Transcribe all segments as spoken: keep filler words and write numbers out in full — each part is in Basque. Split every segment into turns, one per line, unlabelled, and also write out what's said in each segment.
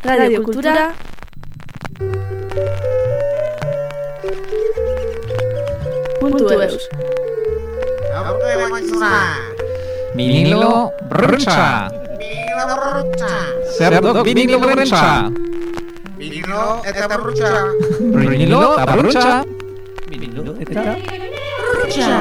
Radio Kultura. Puntu eus.
Vinilo Bruncha.
Vinilo Bruncha.
Zer duk vinilo Bruncha?
Vinilo eta Bruncha.
Vinilo eta Bruncha.
Vinilo eta
Bruncha.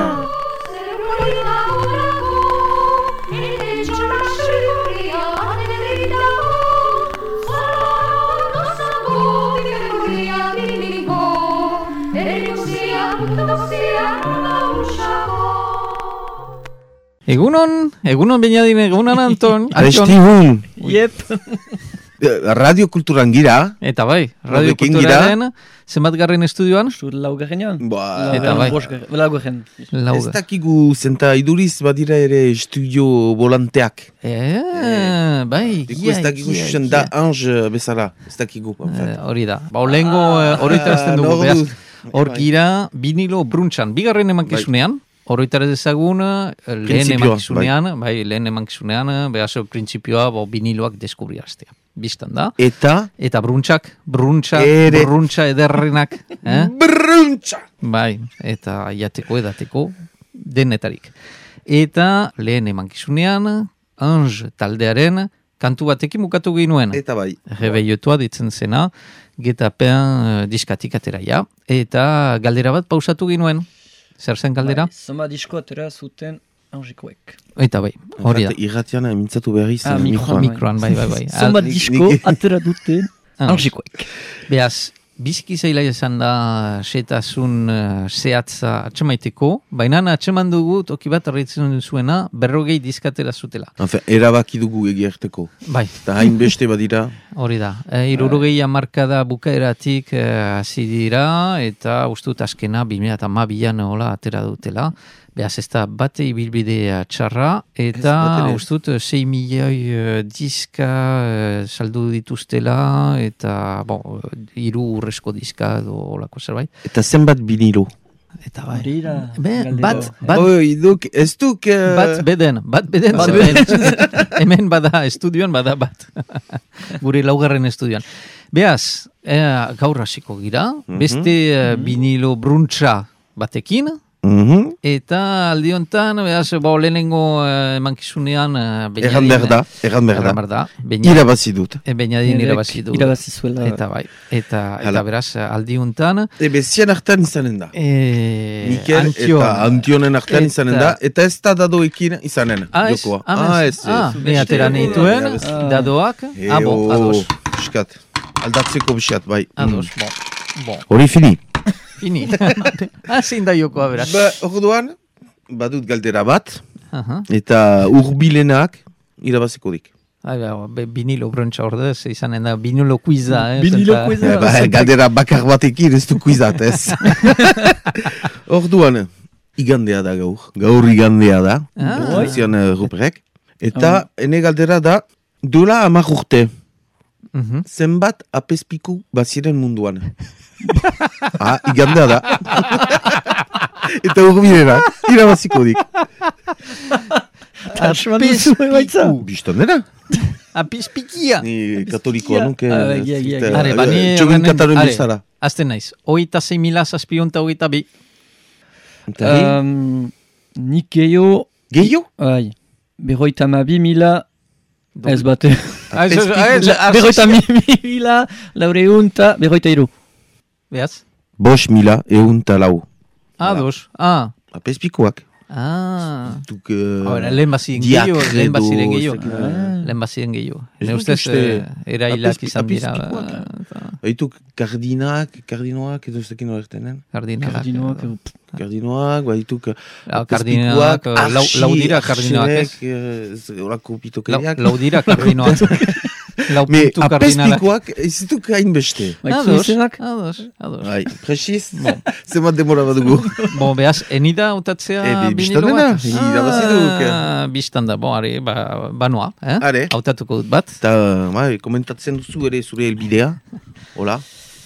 Egunon, egunon Beñadin, egunon Anton.
Arestigun.
Yep.
Radio Kulturan gira.
Eta bai, Radio
Horrekin
Kulturaren zenbat garren estudioan?
Zur laugarrenean?
Ba,
Eta bai.
Laugarren.
ez
Lauga.
dakigu zenta iduriz badira ere estudio volanteak.
Eh, bai,
Eko ez dakigu zuzen da Ange bezala, ez dakigu.
Eh, Hori da. Ba, olengo hori tarazten dugu,
Ah,
behaz.
nordu.
Hor
Bai.
gira, vinilo Brunchan. Bigarren emankizunean, horretara dezagun, lehen
Printzipioa,
emankizunean, bai, lehen emankizunean, behaz, printzipioa, bo, viniloak deskubriaztea. Bistan da.
Eta
Eta bruntxak, bruntxa,
Ere.
bruntxa ederrenak. Eh?
Bruntxa!
Bai, eta jateko edateko denetarik. Eta lehen emankizunean, Ange taldearen kantu batekin bukatu ginuen.
Eta bai.
Rebeiotua ditzen zena, getapean diskatik ateraia. Eta galdera bat pausatu ginuen. Zer zen galdera?
Zoma disko atera zuten Angikoek.
Eta bai, hori da.
Irratiana mintzatu berriz
Ah,
eh,
mikroan.
mikroan.
Mikroan, bai, bai, bai.
Zoma
nik-
disko
nik-
atera duten
Ah.
Angikoek.
Beaz, bizki zaila izan da setasun uh, zehatza atxemaiteko, baina atxeman dugu toki bat arritzen zuena berrogei diskatera zutela.
Enfin, erabaki dugu egiarteko.
Bai,
Eta hainbeste badira.
hori da. E, irurogei hamarkada bukaeratik eh, hasi dira, eta ustut azkena bi mila hamabian hola atera dutela. Beaz ez da bate ibilbidea txarra, eta
batere.
ustut sei milioi eh, diska eh, saldu dituztela, eta bon, hiru urrezko diska edo olako zerbait.
Eta zenbat vinilo.
Eta bai.
Hori da.
Be,
galdera.
bat, bat,
Oi, duk, ez duk... eh,
bat beden, bat beden,
Bat
zeren. Hemen bada estudioan, bada bat. Gure laugarren estudioan. Beaz, eh, gaur hasiko gira, beste eh, vinilo bruntxa batekin,
mhm.
eta aldiontan, beaz, ba, lehenengo eh, emankizunean, eh,
Erran behar da, erran behar
Erran
da.
behar da. Beña-
Irabazi dut.
eh, Beñadin
Erek
irabazi du.
Irabazi zuela.
Eta bai, eta, eta
Hala.
beraz, aldiuntan,
Ebe, zian hartan izanen da.
eh,
Mikel
Antion.
eta Antionen artean izanen
Eta-
da, eta ez da dadoekin izanen,
Ah, ez?
jokoa.
Ah, ez? Ah, ne atera nituen,
Ah.
dadoak, ah, bo, ados.
Piskat, aldatzeko bisat, bai.
Ados, bon, bon,
Hori fini.
fini. Hazin da jokoa, beraz.
Ba, orduan, badut galdera bat,
Aha.
eta urbilenak irabaziko dik.
Ai, ba, be, vinilo brontxa ordez, izanen da, vinilo quiza, eh?
Vinilo
zenta-
quiza.
Ba, galdera bakar batekin ez du kuizat, ez. Orduan, igandea da gaur. Gaur igandea da.
Ah.
Zian uh, rubrek. Eta, ene galdera da, duela hamar urte.
Mhm.
Zenbat apezpiku baziren munduan. Ah, igandea da. Eta urbilera, irabaziko dik.
Atxeman duzu emaitza.
Bistan dena.
Apizpikia!
Ni katolikoa nuke.
Ah, egia, egia, egia.
Are, ba, ni
Txogin
horrenen-
kataren
are,
bezala.
Azten naiz, oita sei mila zazpionta oita bi.
Eta hi,
Um, nik gehiago,
gehiago?
ai, berroita ma bi mila, ez bate.
Ah, ez-
Apezpiku-
ah, ez- ah,
Berroita mi mila, laureunta, berroita iru.
Beaz?
Bost mila eun talau.
Ados, ah,
Apezpikuak.
ah.
Duk... Uh,
Ahora, lehen baziren
diak
gehiago, lehen
edo-
baziren gehiago.
ez dakit.
Lehen baziren gehiago.
Ez
Ne
dut
ustez,
uste
eh, erailak
apezpi-
izan dira.
apezpikuak,
eta
Baituk kardinaak, kardinoak, edo ez dakin horretenen.
Kardinalak.
Kardinoak,
edo-
Kardinoak, baituk
Ah, kardinoak, eh, lau, lau dira kardinoak, ez?
Horako
Lau,
pitokeriak.
lau dira kardinoak. Lau
Me,
puntu kardinalak.
apezpikuak ez duk hainbeste.
Baitzu
Ados,
izenak?
ados, ados.
Bai, presis, zemat demora badugu.
Bon, behaz, enida utatzea
E, bi-
vinilo
bistan dena,
bat?
irabazi duk.
Ah, bistan da, bon, are, ba, banoa, eh?
Are.
Hautatuko dut bat.
Eta, bai, komentatzen duzu ere zure helbidea. Hola.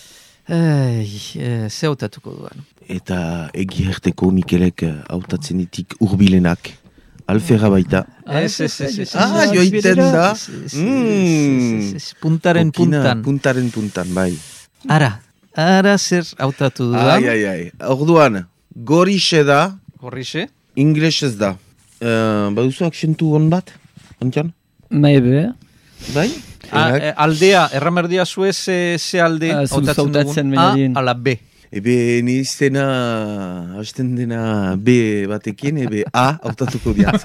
Ei, eh, ze hautatuko duan.
Eta egiarteko Mikelek hautatzen ditik urbilenak. alferra baita.
Ez, ez, ez, ez.
Ah, joiten da.
Ez, ez,
Mm.
ez, ez, ez, puntaren
Okina,
puntan.
Puntaren puntan, bai.
Ara, ara zer hautatu dudan.
Ai, ai, ai. Orduan, gorixe da,
Horrixe.
inglesez da. Uh, baduzu aksentu hon bat, ontsan?
Maybe.
Bai?
Ah,
Enak?
eh, aldea, erramerdia zuez ze, ze alde
Ah, zu
hautatzen
hautatzen
dugun.
menadien.
A ala B.
Ebe, ni iztena, hasten dena B batekin, ebe A hautatuko diat.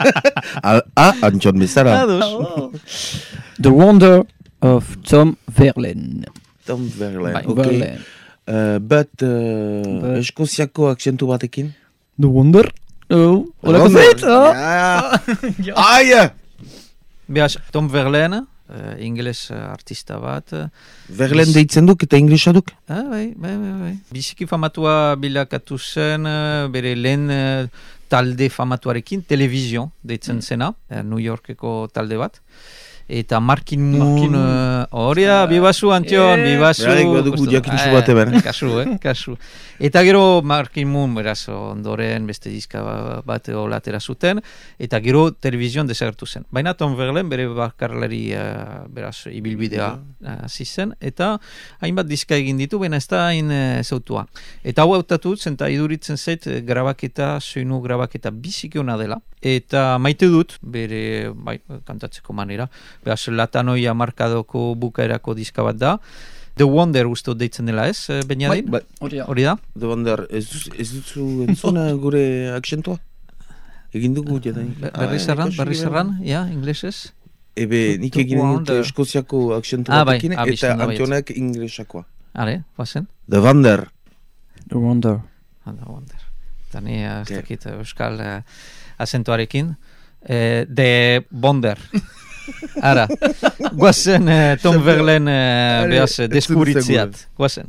A, A, antxon bezala.
Ados.
The Wonder of Tom Verlaine.
Tom Verlaine,
Bai.
ok.
Verlaine.
Uh, but, uh,
But-
eskoziako aksentu batekin?
The Wonder? Oh, olako
Wonder.
zait? Oh.
Ja. Aia!
Beaz, Tom Verlaine, uh, ingeles uh, artista bat. Uh,
Verlaine deitzen duk eta inglesa duk?
ah, bai, bai, bai, bai. Biziki famatua bilakatu zen, uh, bere lehen uh, talde famatuarekin, televizion deitzen zena, uh, New Yorkeko talde bat. Eta Markin
Markin
Moon,
Moon.
uh, horia, bibazu Antion,
Eh.
bibazu.
Berarek badugu
Justu.
jakintxu
Eh,
bat eben.
Kasu, eh, kasu. Eta gero Markin Moon, beraz, ondoren beste diska bat olatera zuten, eta gero televizion desagertu zen. Baina Tom Verlaine bere bakarlari, uh, beraz, ibilbidea hasi zen, eta hainbat diska egin ditu, baina ez da hain uh, zautua. Eta hau hautatu zen, eta iduritzen zait, eh, grabaketa, soinu grabaketa biziki ona dela, eta maite dut, bere, bai, kantatzeko manera, beraz, latanoia markadoko bukaerako diska bat da, The Wonder uste dut deitzen dela ez, eh, Beñadin?
Bai,
Hori da.
Hori da?
The Wonder, ez, duz- ez dutzu entzuna gure aksentua? Egin dugu jadain.
Be- Berriz erran, berriz erran, ja, inglesez?
Ebe, nik
The
egin dut
Wonder.
eskoziako aksentu
Ah, bai,
batekin,
ah,
eta
biztan da baietz.
Antionak inglesakoa.
Are, guazen?
The Wonder.
The Wonder.
Ah, The Wonder. Eta ni, eh, ez
Okay.
dakit, euskal uh, azentuarekin. Eh, The Wonder. Ara, guazen eh, Tom Verlaine eh,
Are,
behaz,
ez dut
deskuritziat. Guazen.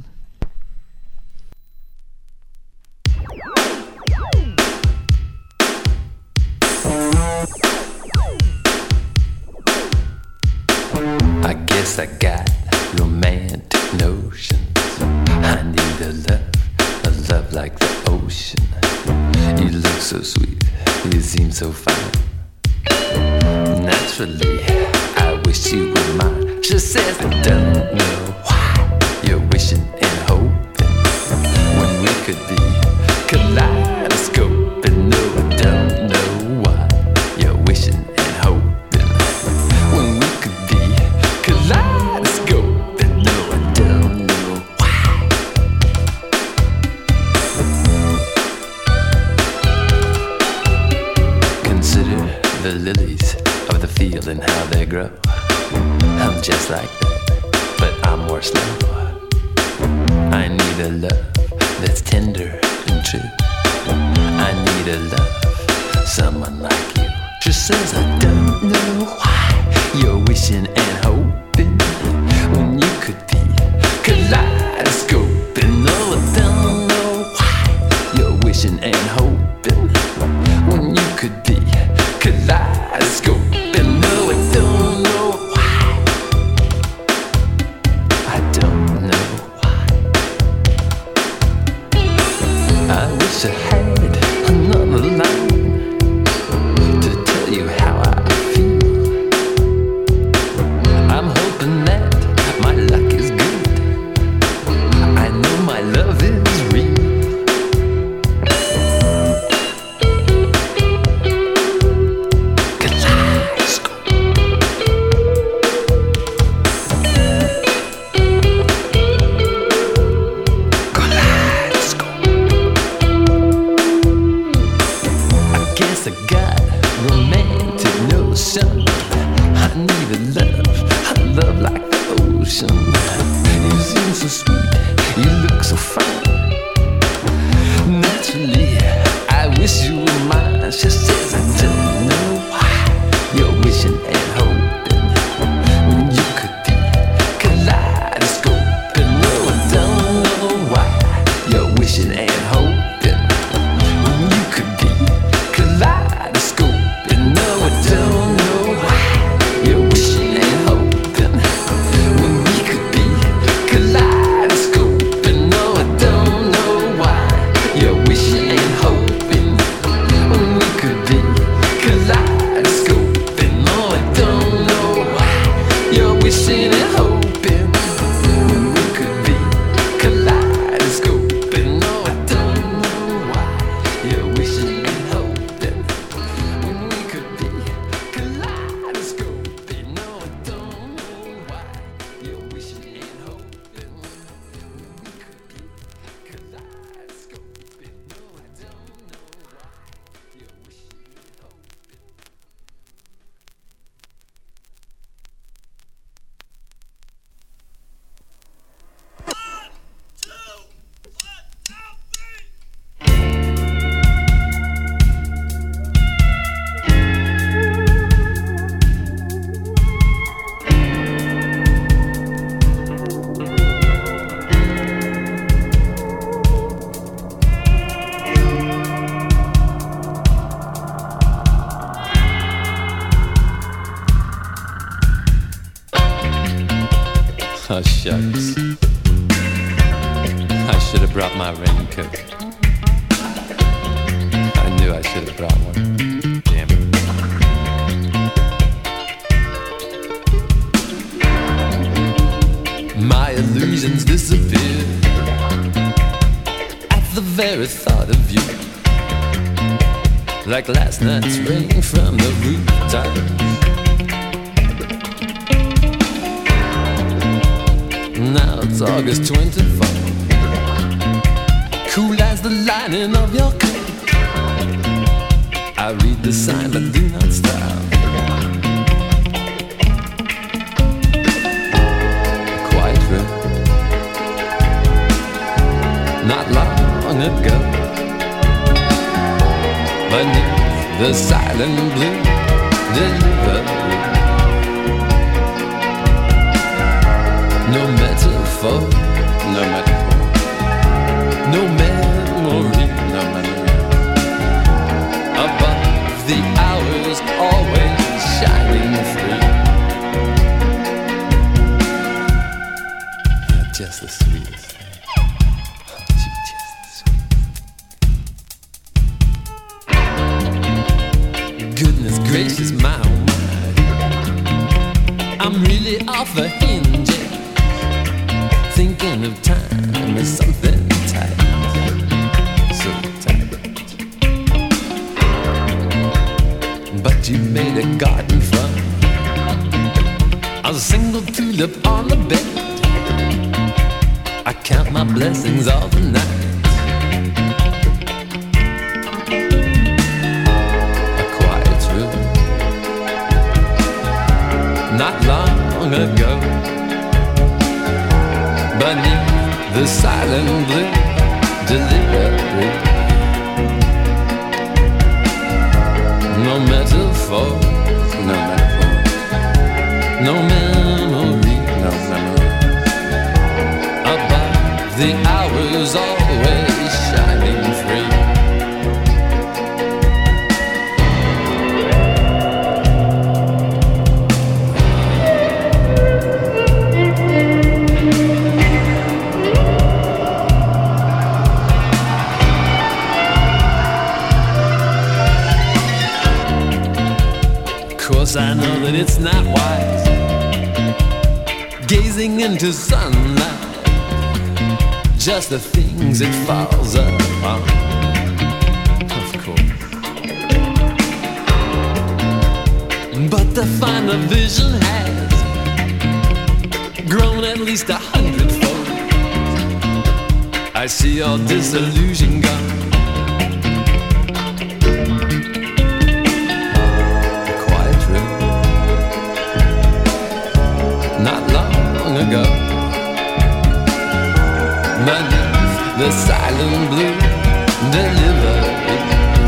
I guess I got romantic notions. I need a love, a love like the ocean. You look so sweet, you seem so fine. Naturally, I wish you were mine. She says I don't know why you're wishing and hoping when we could be kaleidoscoping. No, I don't know why you're wishing and hoping when we could be kaleidoscoping. No, I don't know why. Consider the lilies of the field and how they grow. I'm just like that, but I'm more slow. I need a love that's tender and true. I need a love, someone like you. She says I don't know why you're wishing and hoping when you could be kaleidoscoping. No, I don't know why you're wishing and hoping when you could be kaleidoscoping. No, I don't know why. I don't know why. I wish I had another line to tell you how I feel. I'm hoping that my luck is good. I know my love is real. Kaleidoscope. Kaleidoscope. I guess I got romantic notion. I need a love, a love like the ocean. You seem so sweet, you look so fine. Naturally, I wish you were mine. She says I don't know why you're wishing and hoping when you could be kaleidoscoping. No, I don't know why you're wishing and hoping when you could be kaleidoscoping. No, I don't know why you're wishing and hoping when we could be kaleidoscoping. No, I don't Oh, shucks. I should have brought my raincoat. I knew I should have brought one. Damn it. My illusions disappeared at the very thought of you. Like last night's rain from the rooftops. Now it's August twenty-fourth. Cool as the lining of your coat. I read the sign but do not stop. A quiet room. Not long ago. Beneath the silent blue delivery. No metaphor, no metaphor, no memory, no memory. Above the hours, always shining free. You're just the sweetest thing. Oh, you're just the sweetest. Goodness gracious, my oh my. I'm really off the hinge. Thinking of time is something tight, so tight. But you made a garden from a single tulip on the bed. I count my blessings all the night. A quiet room. Not long ago. Beneath the silent blue delivery. No metaphor, no metaphor, no memory, no memory. Above the hours, always shining free. I know that it's not wise gazing into sunlight, just the things it falls upon. Of course, but the finer vision has grown at least a hundredfold. I see all disillusion gone. Ago, beneath the silent blue delivery.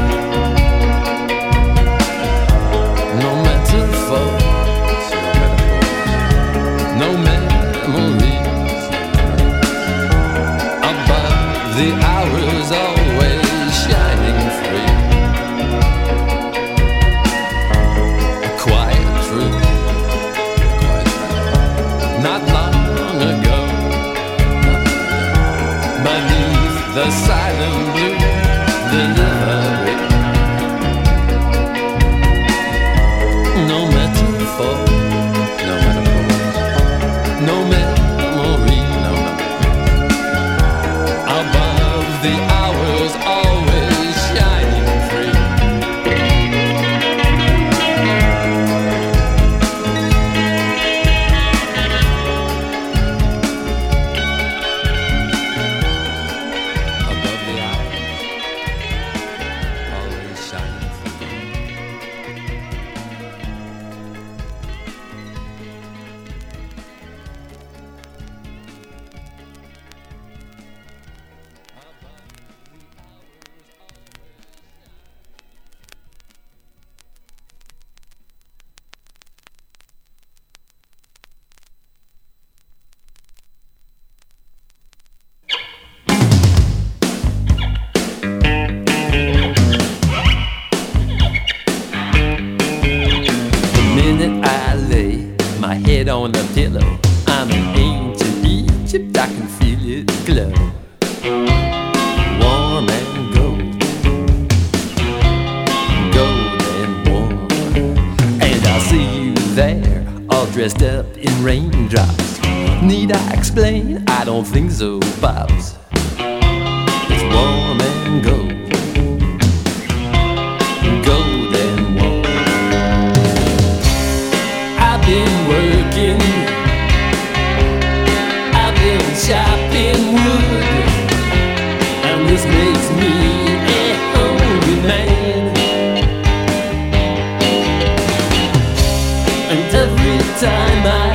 No metaphor, no memories. Above the hours, always shining free. A quiet truth. Not long ago, beneath the silent blue delivery. No metaphor, no metaphor, no memory, no memory. Above the hours, always shining free. Above the hours. raindrops. Need I explain? I don't think so, Pops. It's warm and gold, gold and warm. I've been working, I've been chopping wood, and this makes me a hungry man. And every time I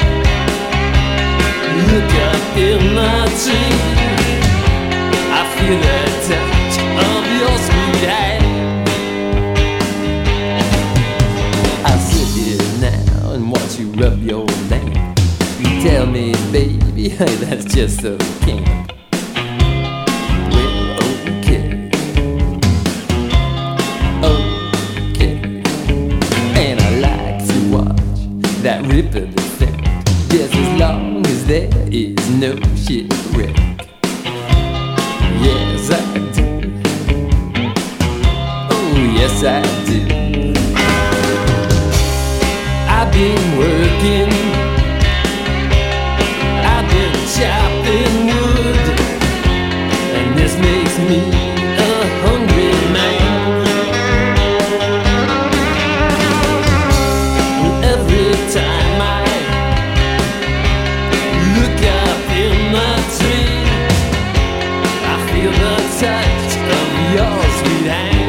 look up in my tree, I feel the touch of your sweet hand. I sit here now and watch you rub your lamp. You tell me, baby, hey, that's just okay. Well, okay, okay. And I like to watch that ripple effect, just as long as there is no shipwreck. Yes, I do. Oh, yes, I do. I've been working, I've been chopping wood, and this makes me a hungry man. And every time I look up in my tree, I feel the touch of your sweet hand.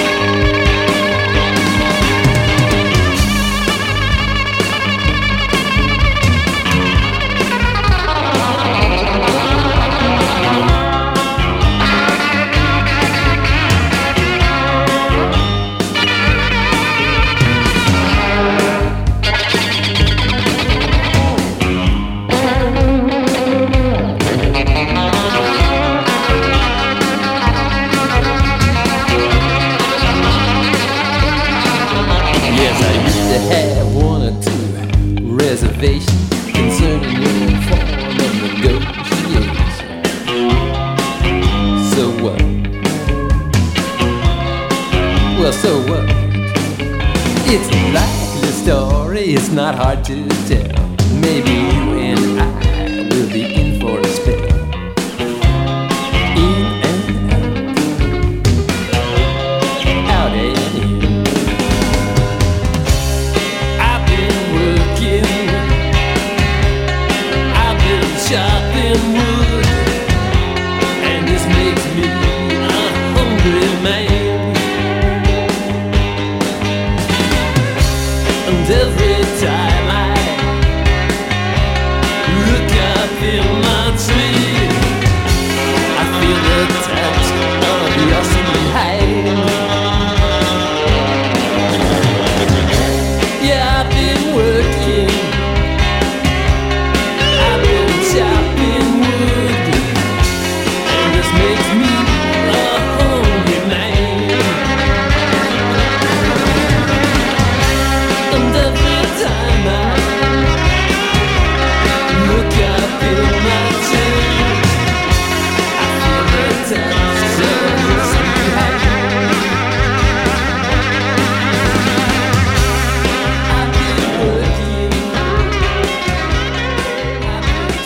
Have one or two reservations concerning your form of negotiation. So what? Well, so what? It's a likely story, it's not hard to tell. Maybe you and I will be in for a spell. In and out, out and in. Chopping wood, and this makes me a hungry man. And every time I look up in my tree, I feel the touch of your sweet hand. Yeah, I've been working, chopping wood, and this makes me a hungry man. And every time I look up in my tree, I feel the touch of your sweet hand. I've been working, I've been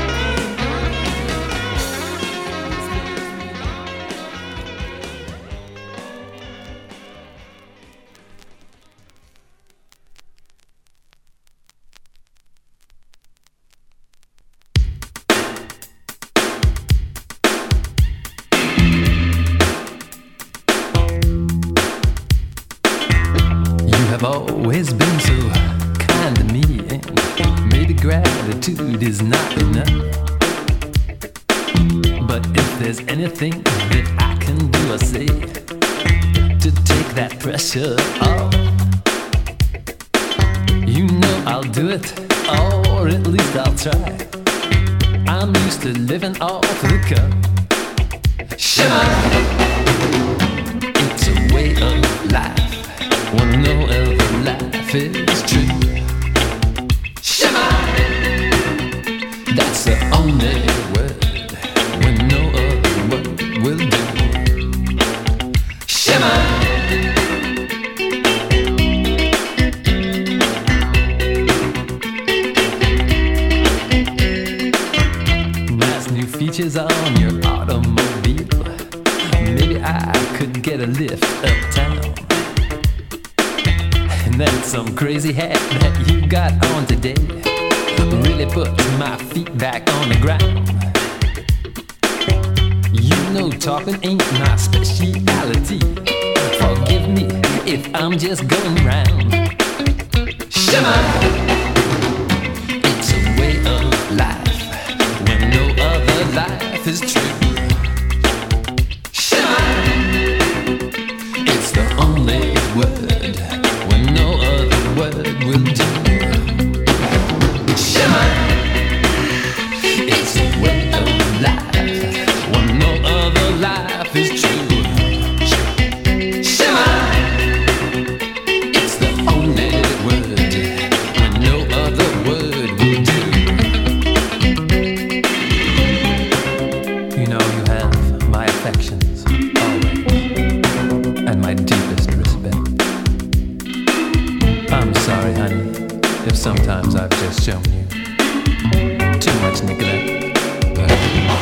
I've always been so kind to me, and maybe gratitude is not enough. But if there's anything that I can do or say to take that pressure off, you know I'll do it, or at least I'll try. I'm used to living off the cuff. Shimmer, it's a way of life when no other life is true. Shimmer, that's the only word when no other word will do. Shimmer, screeches on your automobile. Maybe I could get a lift uptown. And then some crazy hat that you got on today really puts my feet back on the ground. You know talking ain't my speciality. Forgive me if I'm just going round. Shimmer! It's a way of life when no other life is true. Shimmer! It's the only word when no other word will do. Shimmer! It's a way of life when no other life is true. Shimmer! It's the only word when no other word will do. You know you have my affections always, and my deepest respect. I'm sorry, honey, if sometimes I've just shown you too much neglect. But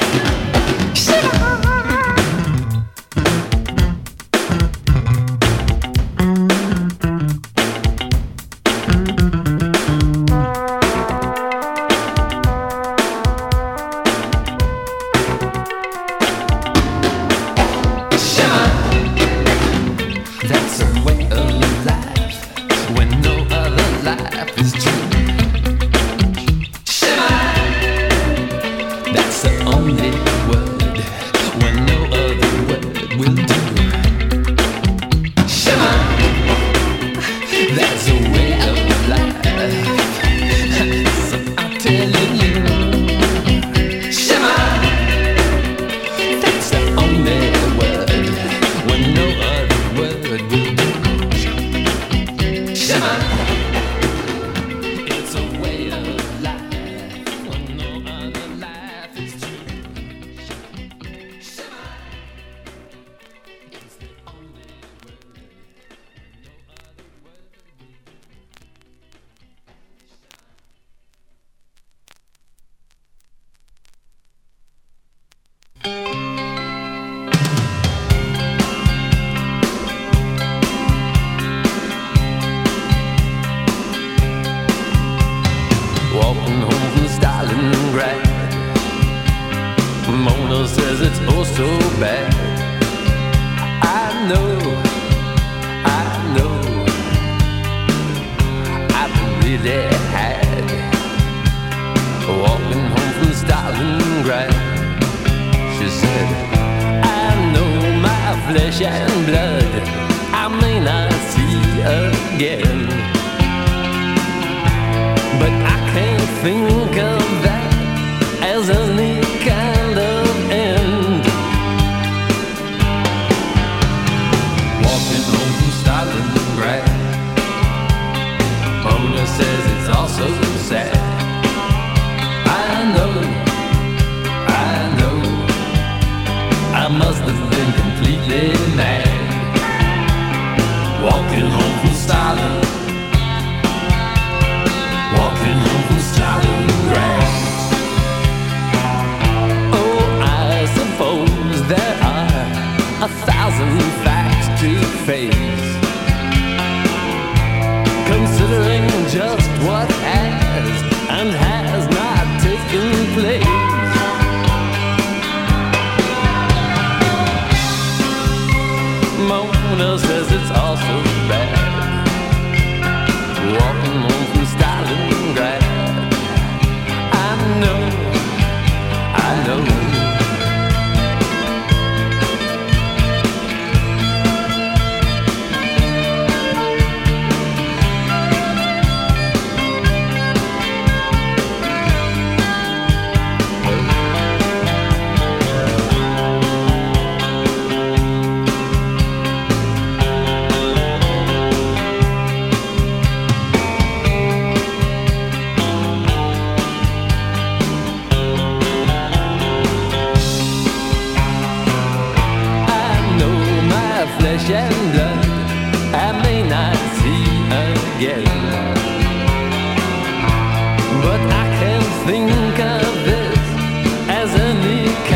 that's a way of life when no other life is true. Shimmer! That's the only word when no other word will do. Shimmer! That's a way of life. So I'm telling you. Shimmer! That's the only word when no other word will do. Shimmer! It's a way of life when no other life is true. Shimmer! It's the only word when no other word will do. Walking home from Stalingrad, Mona says it's oh so bad. I know, I know, I've really had. Walking home from Stalingrad, she said, I know my flesh and blood I may not see again. But I can't think of that as any kind of end. Walking home from Stalingrad, Mona says it's all so sad. I know, I know, I must have been completely mad. Walking home from Stalingrad, walking home from Stalingrad. Oh, I suppose there are a thousand facts to face, considering just what has and has not taken place. Mona says it's all so bad. Walking home from Stalingrad, I know, I know. Flesh and blood I may not see again, but I can think of this as any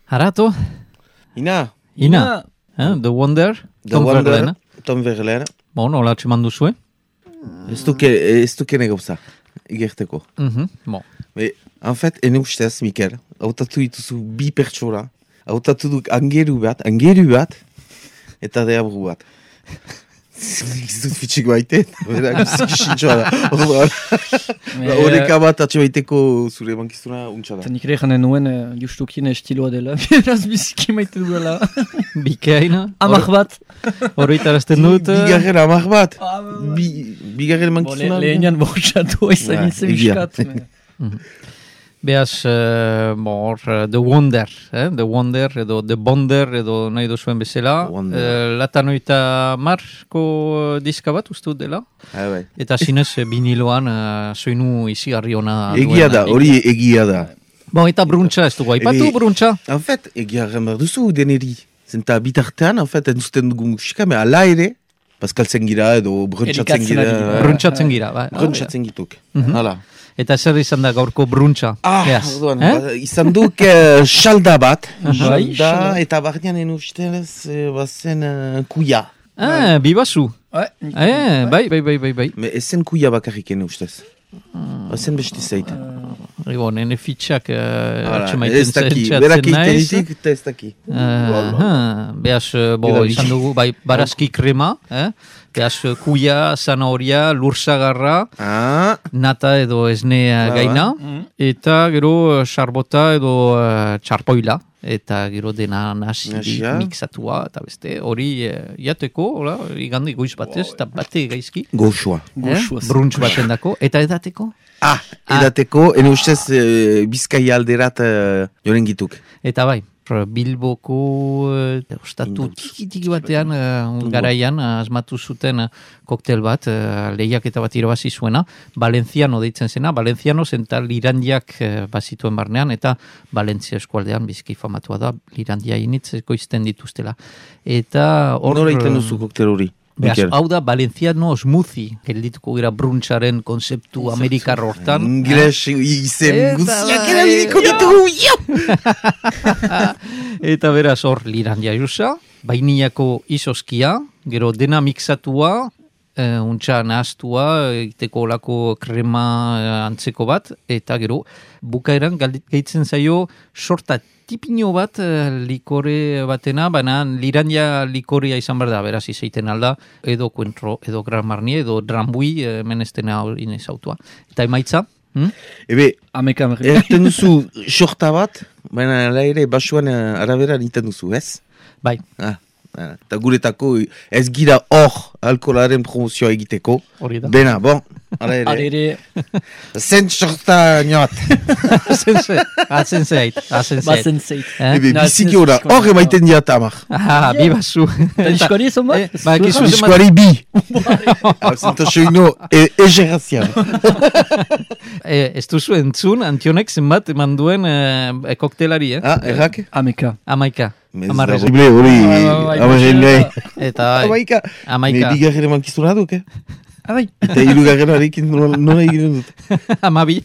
Harato,
Ina,
Ina, eh? The Wonder,
The
Tom
Wonder,
Verlaine.
Tom Verlaine.
Bon, hola txeman duzue.
Ez duke, ez duke negauza, igerteko.
Mhm, bon.
Me, en fait, ene ustez, Mikel, hautatu dituzu bi pertsona, hautatu duk angeru bat, angeru bat, eta deabru bat. Ez dut fitxik baite, bera, guzik sintxoa da. Orduan, horreka bat atxe baiteko zure bankizuna untxa da.
Eta nik ere janen nuen uh, justukien estiloa dela, beraz biziki maite duela.
Bikaina.
Amak bat.
Horretarazten dut. eh,
Bigarren amak bat,
Ah,
bi, bigarren
Bo, le,
bankizuna.
lehenan bortxatu izan
Ja,
nintzen
egia.
miskat.
Beaz, uh, bon, hor, uh, The Wonder, eh? The Wonder, edo The Bonder, edo nahi duzuen bezala.
Wonder.
Uh, Latanoita marko uh, diska bat uste dut dela.
Ah, bai.
Eta zinez, eh, biniloan, uh, soinu izigarri ona
Egia da, hori egia da.
Bon, eta bruntxa, ez dugu aipatu
Ebe-
bruntxa.
En fait, egia erran behar duzu deneri. Zenta bitartean, en fait, entzuten dugu musika, me ala ere, paskaltzen gira edo bruntxatzen
Erikatzen
gira.
ari gira.
Bruntxatzen gira, ba.
Bruntxatzen gituk.
Mhm.
Hala.
Eta zer izan da gaurko bruntxa.
Ah,
Beaz,
orduan,
eh?
ba, izan duk uh, xalda bat,
Bai,
xalda,
xalda.
eta barnean ustez uh, bazen uh, kuia.
Ah, bibazu.
Ouais,
Eh, bai, bai, bai, bai, bai.
Me ezen kuia bakarrik ene ustez. Bazen beste zait.
Ego, nene fitxak uh,
Hala,
atxemaiten
ez daki,
zentxatzen
berak egiten
naiz.
ditik, eta ez daki.
Uh, Beaz, uh, bo,
Gero
izan
bitxi.
dugu, bai, barazki krema, eh? Beaz, uh, kuia, zanahoria, lursagarra,
Ah,
nata edo esnea
Ba, ba.
gaina, eta gero uh, xarbota edo uh, txarpoila, eta gero dena nasi
Nasia.
mixatua, eta beste, hori uh, jateko, hola, igande goiz batez, eta bate gaizki,
goxua.
eh?
Goxua.
Bruntx baten dako, eta edateko,
Ah, edateko, ene ustez uh, bizkai alderat uh, joren gituk.
eta bai, Bilboko uh, ostatu tiki-tiki batean uh, garaian uh, asmatu zuten uh, koktel bat, uh, lehiaketa bat irabazi zuena, Valenciano deitzen zena, Valenciano zenta lirandiak uh, bazituen barnean, eta Valentzia eskualdean bizki famatua da, lirandia initzeko izten dituztela. Eta hor...
Nora iten duzu koktel hori?
Beaz,
Mikel?
hau da Valenciano smoothie, geldituko gira bruntxaren konzeptu amerikar hortan.
Ingles izen
Eta
guziak
bai,
erabiliko
ja.
ditugu, jo!
Eta beraz hor lirandia jusa, bainiako izoskia, gero dena mixatua, eh, untxa nahaztua, egiteko olako krema eh, antzeko bat, eta gero bukaeran galdi- gehitzen zaio sorta tipino bat eh, likore batena, baina lirandia likorea izan behar da, beraz izaiten alda, edo Cointreau, edo Grand Marnier, edo Drambuie, eh, menestena hori inez autua. Eta emaitza? Hm?
Ebe,
Ameka merri.
erten duzu sorta bat, baina ala ere basuan eh, arabera niten duzu, ez?
Bai.
Ah, ah, eta guretako ez gira hor alkoholaren promozioa egiteko.
Hori da.
Bena, bon, ala ere.
Arere,
Zen sorta niot.
Azenze, azenze ait, azenze ait.
bazen zeit.
Eh?
Ebe,
Na,
biziki
ez-
ora,
ez-
hor emaiten diat amak.
Ah, bi basu.
Eta diskoari ezon bat?
Eh, ba, kizu zenbat-
Diskoari bi. Hau zenta soino, egerazia.
Eh, ez duzu entzun, Antionek zenbat eman duen eh, koktelari, eh?
Ah, errak?
Ameka.
Amaika.
Ez
Amarrez.
da horrible, hori,
Bai, bai, bai,
amaren
bai.
gai.
Eta bai,
Amaika.
Amaika.
Me bigarren emankizuna duk, eh?
Ah, bai.
Eta hirugarren harekin nola nola egiten dut.
amabi.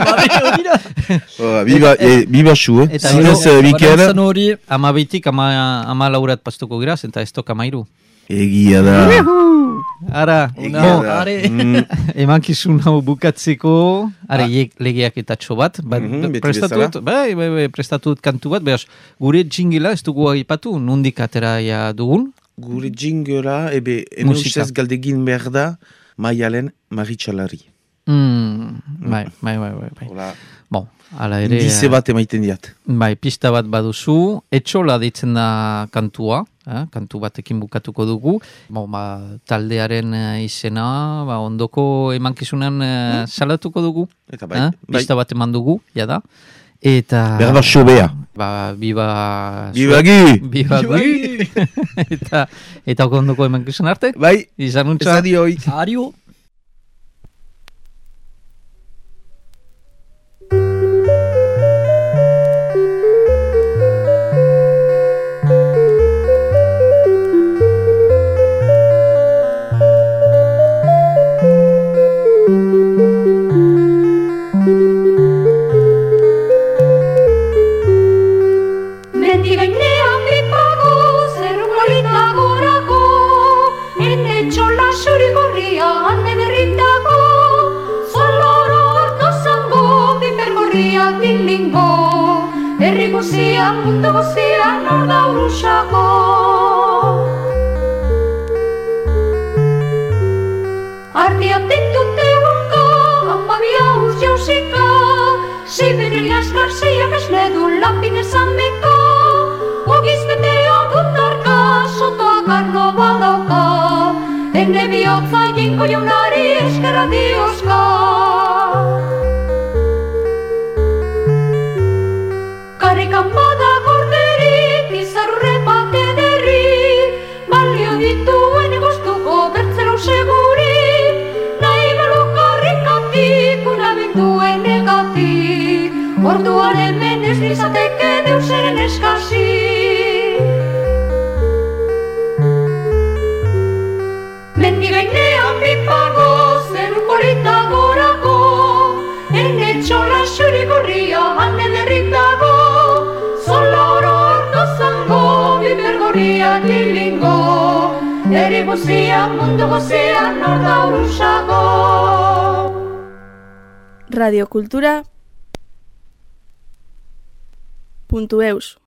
Oh, biba, eh, biba su, eh?
Eta
Zinez,
gero-
eh, Mikel,
Balantzan hori,
Amabitik ama, ama laurat pastuko gira, zenta ez toka mairu.
egia da.
Ara,
Egia
bon,
da.
are.
Mm,
emankizun hau bukatzeko, ara
Ah.
ye- legeak eta txo bat, ba,
Mhm, beti
prestatut, bai, bai, bai, prestatut kantu bat, behaz, gure jingila ez dugu aipatu, nundik atera ja dugun,
Gure jingera, ebe, ene
Musika.
ustez galdegin behar da, maialen maritxalari.
mm, bai, bai, bai, bai, bai.
Hola,
Bon, ala ere...
indize bat emaiten diat.
Bai, pista bat baduzu, etxola deitzen da kantua, eh? Kantu batekin bukatuko dugu. Bon, ba, taldearen eh, izena, ba, ondoko emankizunan eh, salatuko dugu.
Eta bai,
eh?
bai.
Pista bat eman dugu, jada. Eta...
Behar da sobea.
Ba, biba...
Bibagi!
Biba gu! eta, eta ondoko emankizun arte?
Bai,
Izan
ez
untza?
adioi.
Ario.
Mais
guzian, mundu guzian, nor da urusago. Ardiatik dute egunka, amabia uz jauzika, Sibirri askar zeiak esne du lapin ezamika, Ogiz betea dutarka, sotoak arno badauka, Ene bihotza jinko jaunari eskerra diozka. Karrikan bada gorderik, izarrurre bat ederrik, balio dituen egoztuko bertzelo segurik, nahi galo karrikatik, unabinduen egatik, orduan hemen ez nizateke deuseren eskasik. Mendi gainean bipago, zeru polita gorago, ene txola xuri gorria, hane derrik dago, zola oro orto zango, biber gorria dilingo, eri guzian, mundu guzian, nor da urusago.
radiokultura puntu eus